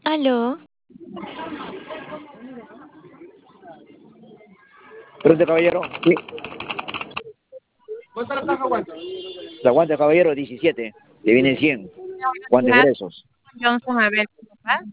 Aló, Frente, caballero. Sí. La aguanta, caballero, 17. Le vienen 100. Buenos Guantes días, gruesos. Johnson, a ver, ¿cómo va?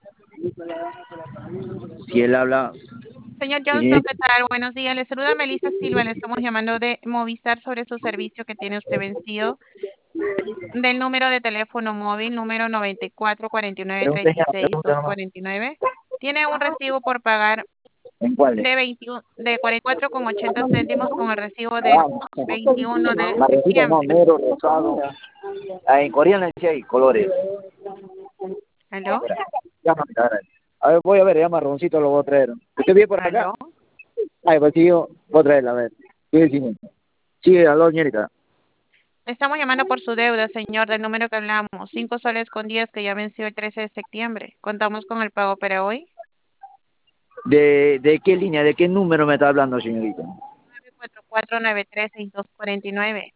Si él habla. Señor Sí, Johnson, señorita. ¿qué tal? Buenos días. Le saluda Melissa Silva. Le estamos llamando de Movistar sobre su servicio que tiene usted vencido del número de teléfono móvil número 94 49 36 249. Tiene un recibo por pagar ¿En cuál? de 21, de 44,80 céntimos con el recibo del Ah, 21 de marroncito, no, septiembre. negro, rosado. Ah, en coreano sí hay colores. ¿Aló? Espera, llámame, a ver, voy a ver, ya marroncito lo voy a traer. ¿Usted vive por acá? ¿Aló? Ay, pues sí, yo voy a traerla, a ver. Sí, aló, señorita. Le estamos llamando por su deuda, señor, del número que hablamos. 5 soles con 10 que ya venció el 13 de septiembre. ¿Contamos con el pago para hoy? ¿De qué línea, de qué número me está hablando, señorita? 944 93 6249.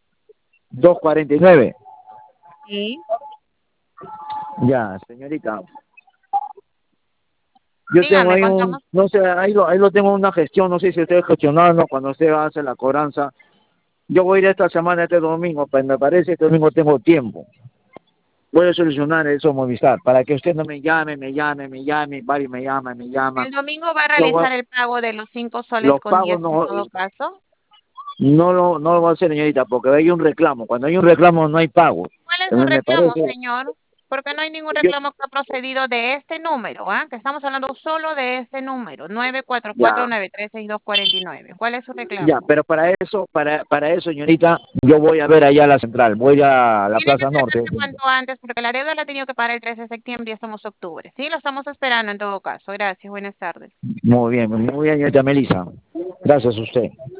249. Sí. Ya, señorita. Yo tengo Dígame, ahí contamos. no sé, ahí lo tengo una gestión, no sé si usted gestionando cuando usted hace la cobranza. Yo voy a ir esta semana, este domingo, pues me parece que este domingo tengo tiempo. Voy a solucionar eso, Movistar, para que usted no vale, me llama. El domingo va a Yo voy- realizar el pago de los 5 soles los con pagos 10 en no, todo caso. no lo voy a hacer, señorita, porque hay un reclamo. Cuando hay un reclamo no hay pago. ¿Cuál es su Entonces me reclamo, parece, señor? Porque no hay ningún yo, reclamo que ha procedido de este número, ¿ah? Que estamos hablando solo de este número, nueve cuatro cuatro ya, nueve tres seis dos cuarenta y nueve. ¿Cuál es su ya, reclamo? pero para eso, señorita, yo voy a ver allá a la central, voy a la Tiene que Plaza Norte. acercarse cuanto antes porque la deuda la ha tenido que pagar el 13 de septiembre y ya estamos en octubre. Sí, lo estamos esperando en todo caso. Gracias, buenas tardes. Muy bien, señorita Melissa. Gracias a usted.